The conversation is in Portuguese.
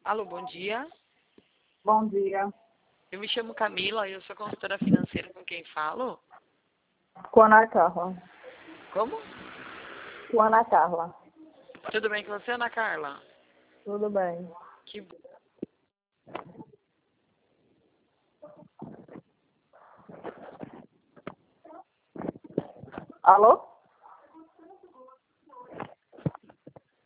Alô, bom dia. Bom dia. Eu me chamo Camila e eu sou consultora financeira. Com quem falo? Com a Ana Carla. Como? Com a Ana Carla. Tudo bem com você, Ana Carla? Tudo bem. Que bom. Alô?